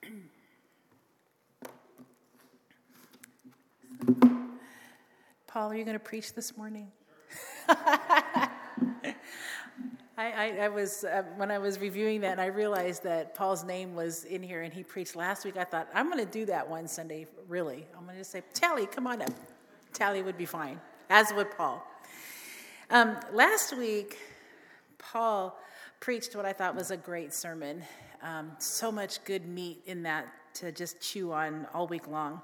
Paul, are you going to preach this morning? I was when I was reviewing that, and I realized that Paul's name was in here, and he preached last week. I thought, I'm going to do that one Sunday, really. I'm going to say, Tally, come on up. Tally would be fine, as would Paul. Last week, Paul preached what I thought was a great sermon. So much good meat in that to just chew on all week long.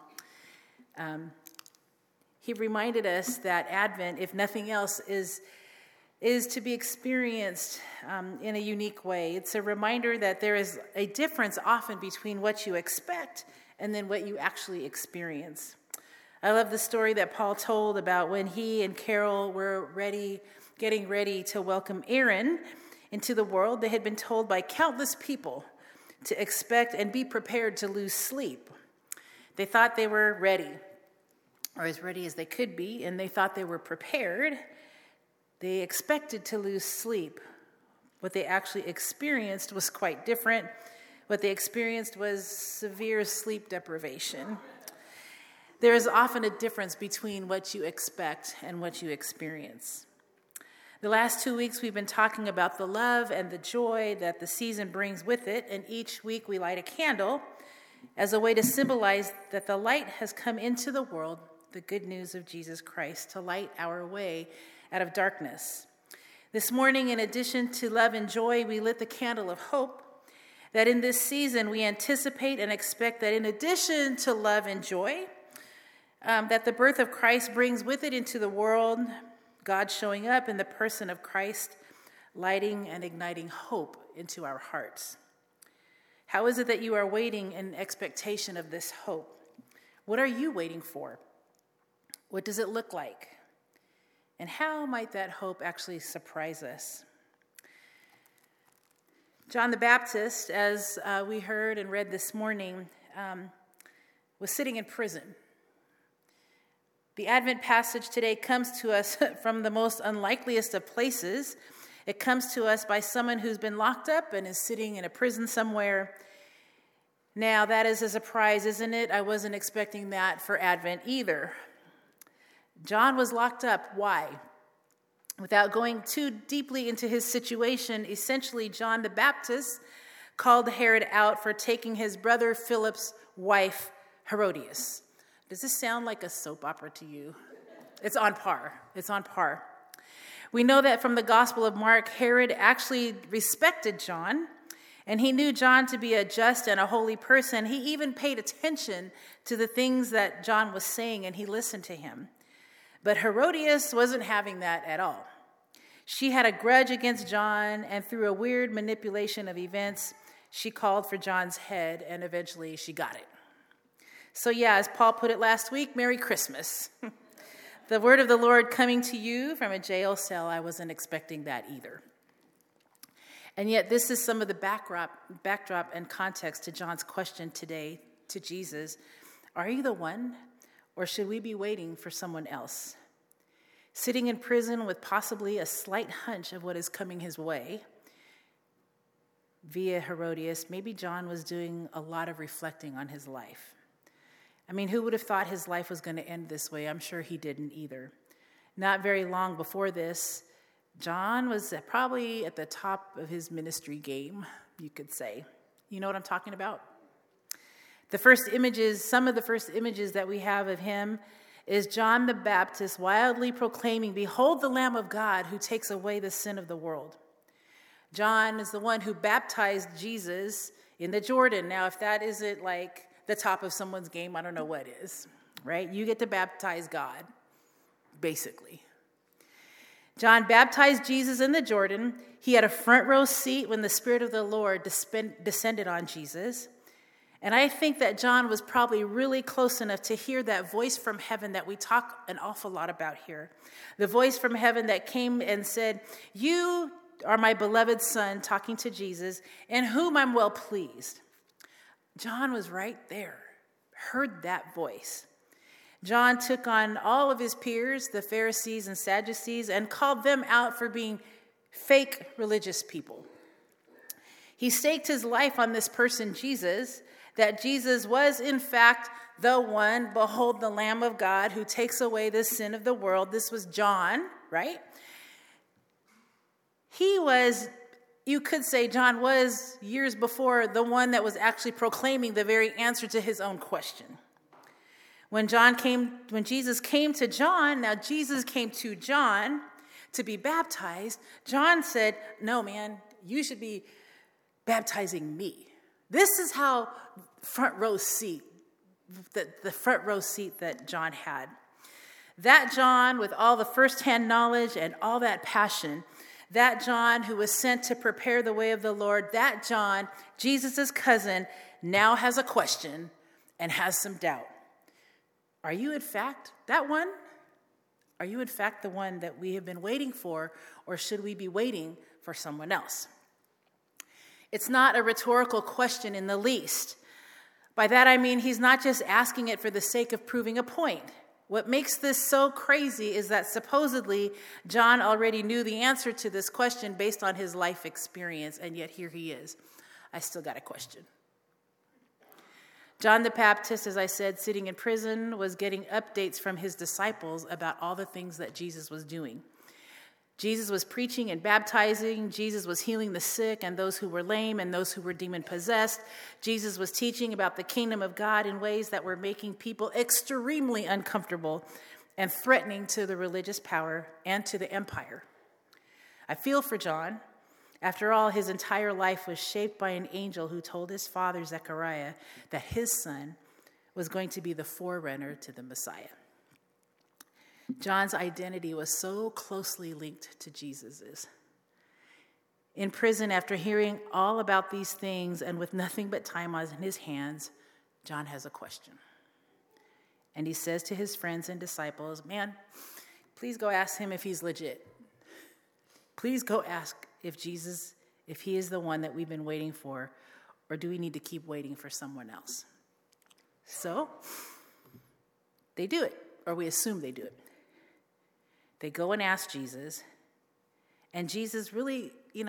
He reminded us that Advent, if nothing else, is to be experienced in a unique way. It's a reminder that there is a difference often between what you expect and then what you actually experience. I love the story that Paul told about when he and Carol were getting ready to welcome Aaron into the world. They had been told by countless people to expect and be prepared to lose sleep. They thought they were ready, or as ready as they could be, and they thought they were prepared. They expected to lose sleep. What they actually experienced was quite different. What they experienced was severe sleep deprivation. There is often a difference between what you expect and what you experience. The last 2 weeks we've been talking about the love and the joy that the season brings with it, and each week we light a candle as a way to symbolize that the light has come into the world, the good news of Jesus Christ, to light our way out of darkness. This morning, in addition to love and joy, we lit the candle of hope, that in this season we anticipate and expect that in addition to love and joy, that the birth of Christ brings with it into the world, God showing up in the person of Christ, lighting and igniting hope into our hearts. How is it that you are waiting in expectation of this hope? What are you waiting for? What does it look like? And how might that hope actually surprise us? John the Baptist, as we heard and read this morning, was sitting in prison. The Advent passage today comes to us from the most unlikeliest of places. It comes to us by someone who's been locked up and is sitting in a prison somewhere. Now, that is a surprise, isn't it? I wasn't expecting that for Advent either. John was locked up. Why? Without going too deeply into his situation, essentially John the Baptist called Herod out for taking his brother Philip's wife, Herodias. Does this sound like a soap opera to you? It's on par. It's on par. We know that from the Gospel of Mark, Herod actually respected John, and he knew John to be a just and a holy person. He even paid attention to the things that John was saying, and he listened to him. But Herodias wasn't having that at all. She had a grudge against John, and through a weird manipulation of events, she called for John's head, and eventually she got it. So yeah, as Paul put it last week, Merry Christmas. The word of the Lord coming to you from a jail cell. I wasn't expecting that either. And yet this is some of the backdrop and context to John's question today to Jesus. Are you the one, or should we be waiting for someone else? Sitting in prison with possibly a slight hunch of what is coming his way via Herodias, maybe John was doing a lot of reflecting on his life. I mean, who would have thought his life was going to end this way? I'm sure he didn't either. Not very long before this, John was probably at the top of his ministry game, you could say. You know what I'm talking about? Some of the first images that we have of him is John the Baptist wildly proclaiming, "Behold the Lamb of God who takes away the sin of the world." John is the one who baptized Jesus in the Jordan. Now, if that isn't like the top of someone's game, I don't know what is, right? You get to baptize God, basically. John baptized Jesus in the Jordan. He had a front row seat when the Spirit of the Lord descended on Jesus. And I think that John was probably really close enough to hear that voice from heaven that we talk an awful lot about here. The voice from heaven that came and said, "You are my beloved Son," talking to Jesus, "in whom I'm well pleased." John was right there, heard that voice. John took on all of his peers, the Pharisees and Sadducees, and called them out for being fake religious people. He staked his life on this person, Jesus, that Jesus was in fact the one, behold the Lamb of God who takes away the sin of the world. This was John, right? He was, you could say John was years before the one that was actually proclaiming the very answer to his own question. When Jesus came to John, now Jesus came to John to be baptized, John said, no, man, you should be baptizing me. This is how the front row seat that John had. That John with all the firsthand knowledge and all that passion, that John who was sent to prepare the way of the Lord, that John, Jesus' cousin, now has a question and has some doubt. Are you in fact that one? Are you in fact the one that we have been waiting for, or should we be waiting for someone else? It's not a rhetorical question in the least. By that I mean he's not just asking it for the sake of proving a point. What makes this so crazy is that supposedly John already knew the answer to this question based on his life experience, and yet here he is. I still got a question. John the Baptist, as I said, sitting in prison, was getting updates from his disciples about all the things that Jesus was doing. Jesus was preaching and baptizing. Jesus was healing the sick and those who were lame and those who were demon-possessed. Jesus was teaching about the kingdom of God in ways that were making people extremely uncomfortable and threatening to the religious power and to the empire. I feel for John. After all, his entire life was shaped by an angel who told his father, Zechariah, that his son was going to be the forerunner to the Messiah. John's identity was so closely linked to Jesus's. In prison, after hearing all about these things and with nothing but time on his hands, John has a question. And he says to his friends and disciples, man, please go ask him if he's legit. Please go ask if he is the one that we've been waiting for, or do we need to keep waiting for someone else? So they do it, or we assume they do it. They go and ask Jesus, and Jesus really,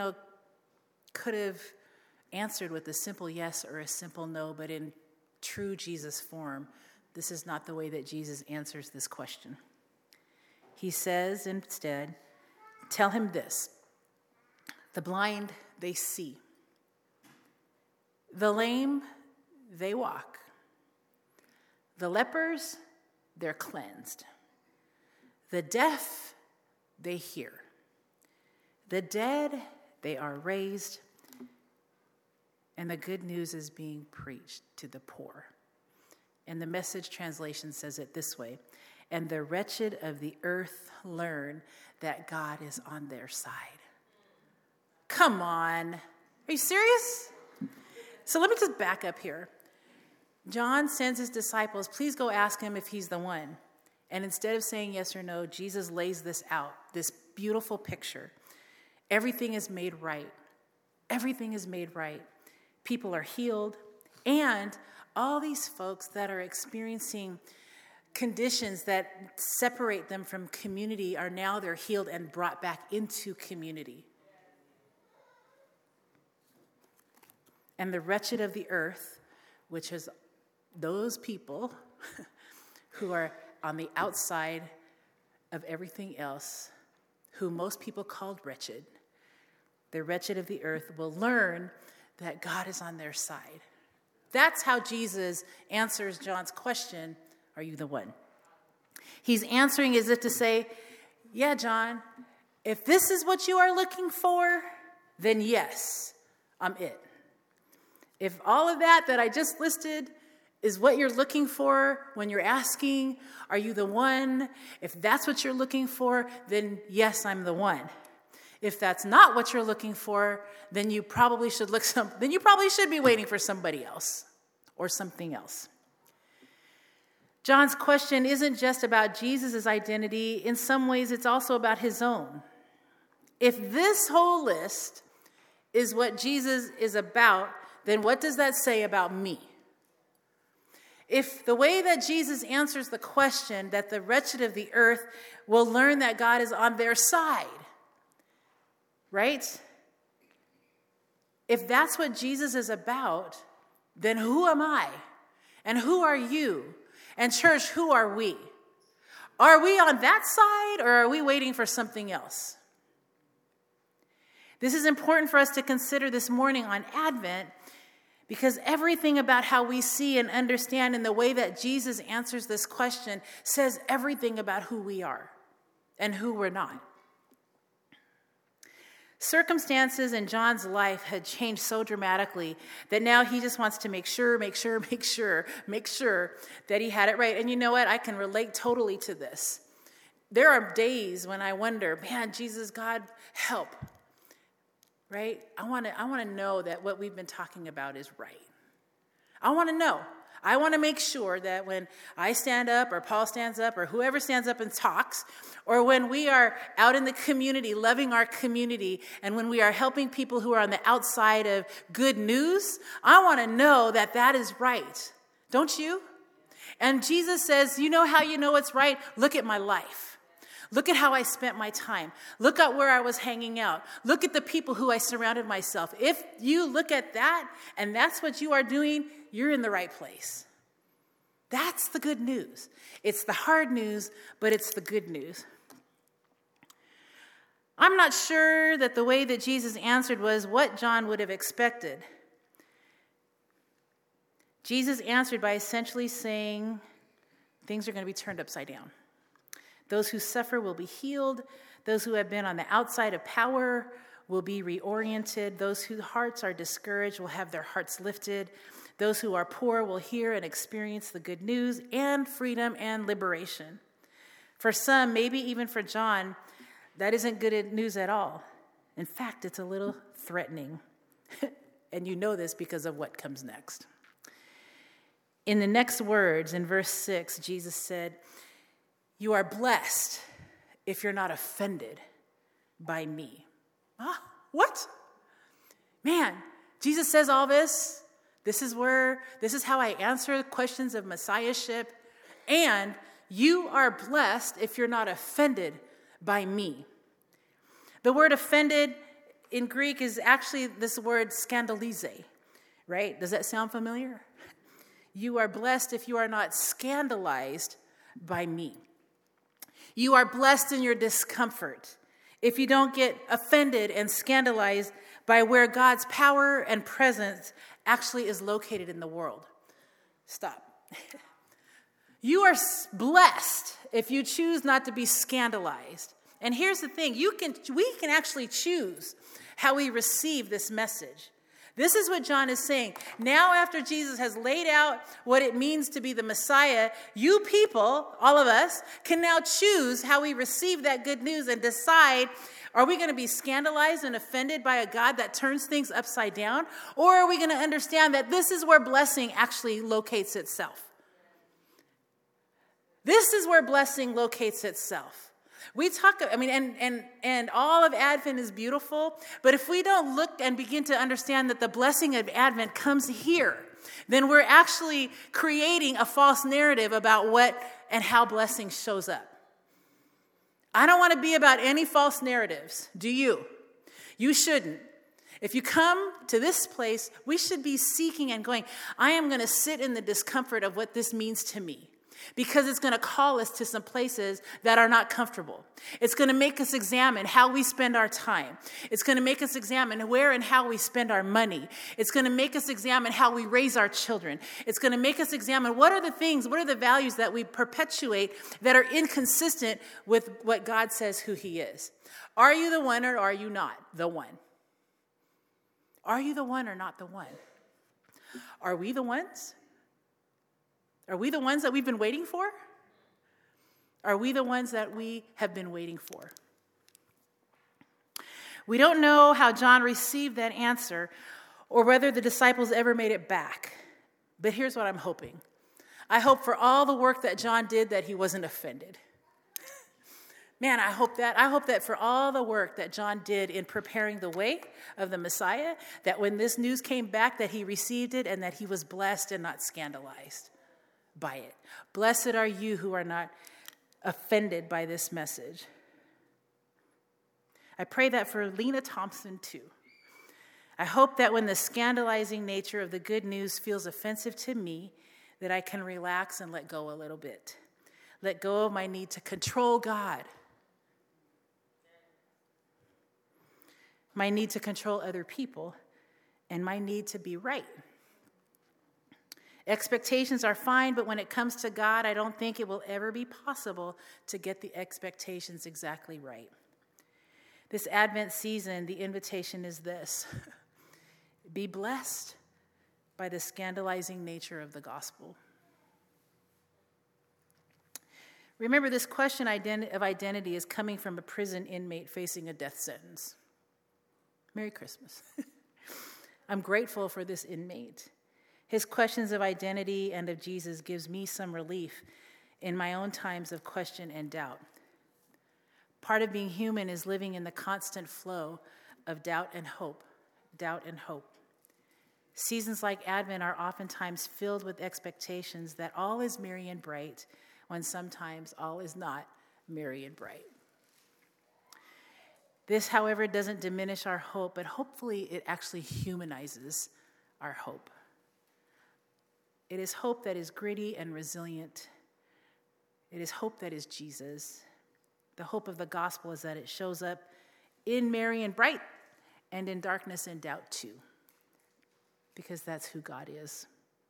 could have answered with a simple yes or a simple no, but in true Jesus form, this is not the way that Jesus answers this question. He says instead, tell him this: the blind, they see. The lame, they walk. The lepers, they're cleansed. The deaf, they hear. The dead, they are raised. And the good news is being preached to the poor. And the Message translation says it this way: and the wretched of the earth learn that God is on their side. Come on. Are you serious? So let me just back up here. John sends his disciples, please go ask him if he's the one. And instead of saying yes or no, Jesus lays this out, this beautiful picture. Everything is made right. Everything is made right. People are healed. And all these folks that are experiencing conditions that separate them from community are now they're healed and brought back into community. And the wretched of the earth, which is those people who are on the outside of everything else, who most people called wretched, the wretched of the earth will learn that God is on their side. That's how Jesus answers John's question, are you the one? He's answering as if to say, yeah, John, if this is what you are looking for, then yes, I'm it. If all of that I just listed is what you're looking for when you're asking, are you the one? If that's what you're looking for, then yes, I'm the one. If that's not what you're looking for, then you probably should be waiting for somebody else or something else. John's question isn't just about Jesus' identity. In some ways, it's also about his own. If this whole list is what Jesus is about, then what does that say about me? If the way that Jesus answers the question that the wretched of the earth will learn that God is on their side, right? If that's what Jesus is about, then who am I? And who are you? And church, who are we? Are we on that side or are we waiting for something else? This is important for us to consider this morning on Advent because everything about how we see and understand in the way that Jesus answers this question says everything about who we are and who we're not. Circumstances in John's life had changed so dramatically that now he just wants to make sure that he had it right. And you know what? I can relate totally to this. There are days when I wonder, man, Jesus, God, help. Right? I want to know that what we've been talking about is right. I want to know. I want to make sure that when I stand up or Paul stands up or whoever stands up and talks, or when we are out in the community, loving our community, and when we are helping people who are on the outside of good news, I want to know that that is right. Don't you? And Jesus says, you know how you know it's right? Look at my life. Look at how I spent my time. Look at where I was hanging out. Look at the people who I surrounded myself. If you look at that and that's what you are doing, you're in the right place. That's the good news. It's the hard news, but it's the good news. I'm not sure that the way that Jesus answered was what John would have expected. Jesus answered by essentially saying things are going to be turned upside down. Those who suffer will be healed. Those who have been on the outside of power will be reoriented. Those whose hearts are discouraged will have their hearts lifted. Those who are poor will hear and experience the good news and freedom and liberation. For some, maybe even for John, that isn't good news at all. In fact, it's a little threatening. And you know this because of what comes next. In the next words, in verse 6, Jesus said, "You are blessed if you're not offended by me." Ah, what? Man, Jesus says all this. This is how I answer questions of messiahship. And you are blessed if you're not offended by me. The word offended in Greek is actually this word scandalize, right? Does that sound familiar? You are blessed if you are not scandalized by me. You are blessed in your discomfort if you don't get offended and scandalized by where God's power and presence actually is located in the world. Stop. You are blessed if you choose not to be scandalized. And here's the thing, we can actually choose how we receive this message. This is what John is saying. Now, after Jesus has laid out what it means to be the Messiah, you people, all of us, can now choose how we receive that good news and decide, are we going to be scandalized and offended by a God that turns things upside down? Or are we going to understand that this is where blessing actually locates itself? This is where blessing locates itself. We talk, and all of Advent is beautiful, but if we don't look and begin to understand that the blessing of Advent comes here, then we're actually creating a false narrative about what and how blessing shows up. I don't want to be about any false narratives. Do you? You shouldn't. If you come to this place, we should be seeking and going, I am going to sit in the discomfort of what this means to me. Because it's going to call us to some places that are not comfortable. It's going to make us examine how we spend our time. It's going to make us examine where and how we spend our money. It's going to make us examine how we raise our children. It's going to make us examine what are the values that we perpetuate that are inconsistent with what God says who he is. Are you the one or are you not the one? Are you the one or not the one? Are we the ones? Are we the ones that we've been waiting for? Are we the ones that we have been waiting for? We don't know how John received that answer or whether the disciples ever made it back. But here's what I'm hoping. I hope for all the work that John did that he wasn't offended. Man, I hope that for all the work that John did in preparing the way of the Messiah, that when this news came back that he received it and that he was blessed and not scandalized by it. Blessed are you who are not offended by this message. I pray that for Lena Thompson too. I hope that when the scandalizing nature of the good news feels offensive to me, that I can relax and let go a little bit. Let go of my need to control God, my need to control other people, and my need to be right. Expectations are fine, but when it comes to God, I don't think it will ever be possible to get the expectations exactly right. This Advent season, the invitation is this: be blessed by the scandalizing nature of the gospel. Remember, this question of identity is coming from a prison inmate facing a death sentence. Merry Christmas. I'm grateful for this inmate. His questions of identity and of Jesus gives me some relief in my own times of question and doubt. Part of being human is living in the constant flow of doubt and hope, doubt and hope. Seasons like Advent are oftentimes filled with expectations that all is merry and bright, when sometimes all is not merry and bright. This, however, doesn't diminish our hope, but hopefully it actually humanizes our hope. It is hope that is gritty and resilient. It is hope that is Jesus. The hope of the gospel is that it shows up in merry and bright and in darkness and doubt too, because that's who God is.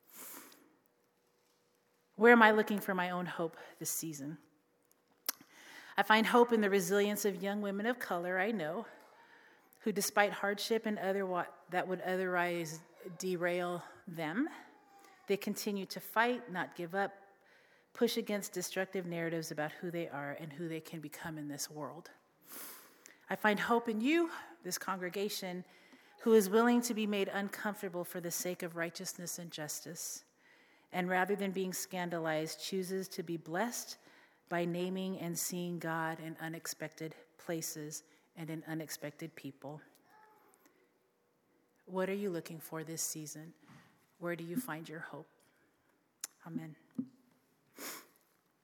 Where am I looking for my own hope this season? I find hope in the resilience of young women of color I know, who despite hardship and that would otherwise derail them, they continue to fight, not give up, push against destructive narratives about who they are and who they can become in this world. I find hope in you, this congregation, who is willing to be made uncomfortable for the sake of righteousness and justice, and rather than being scandalized, chooses to be blessed by naming and seeing God in unexpected places and in unexpected people. What are you looking for this season? Where do you find your hope? Amen.